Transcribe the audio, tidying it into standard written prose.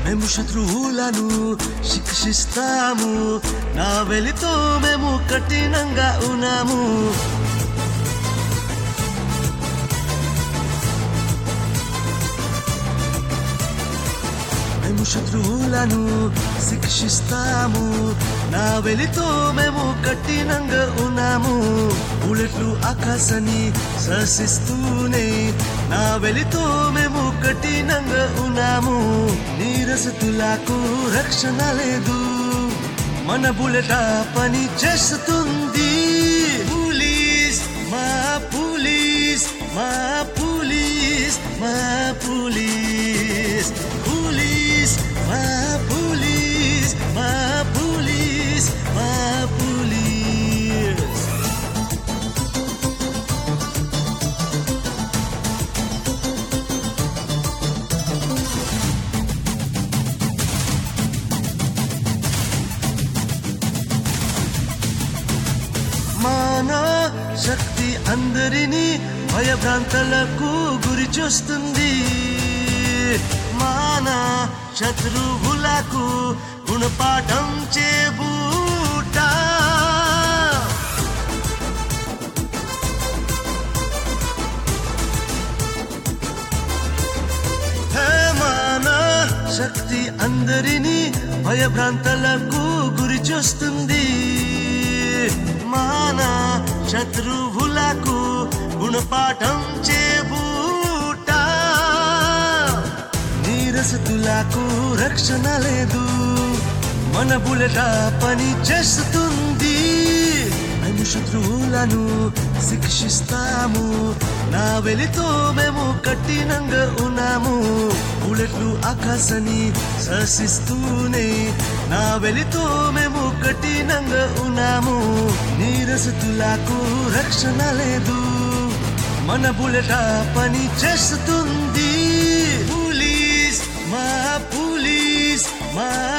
మేము శత్రువులను శిక్షిస్తాము, నా వెలితో మేము కఠినంగా ఉన్నాము. మేము శత్రువులను శిక్షిస్తాము, నా వెలితో మేము కఠినంగా ఉన్నాము. బుల్లెట్లు ఆకాశాన్ని శాసిస్తూనే నా వెలితో మేము కఠినంగా ఉన్నాము. నీరసతులకు రక్షణ లేదు, మన బుల్లెట్ పని చేస్తుంది. పోలీస్ మా పోలీస్, మా పోలీస్, మా పోలీస్, పోలీస్ మా పోలీస్, మా పోలీస్, మా పోలీస్. మాన శక్తి అందరినీ భయభ్రాంతలకు గురి చేస్తుంది. మాన శత్రువులకు గుణపాఠం చేబూట. మాన శక్తి అందరినీ భయభ్రాంతలకు గురి చేస్తుంది. మాన శత్రువులకు గుణపాఠం చేబూట. నీరసతులకు రక్షణ లేదు, మన బుల్లెట్ పని చేస్తుంది. మేము శత్రువులను శిక్షిస్తాము, నా వెలితో మేము కఠినంగా ఉన్నాము. బుల్లెట్లు ఆకాశాన్ని శాసిస్తూనే నా వెలితో మేము కఠినంగా ఉన్నాము. నీరసతులకు రక్షణ లేదు, మన బుల్లెట్ పని చేస్తుంది. పోలీస్ మా పోలీస్, మా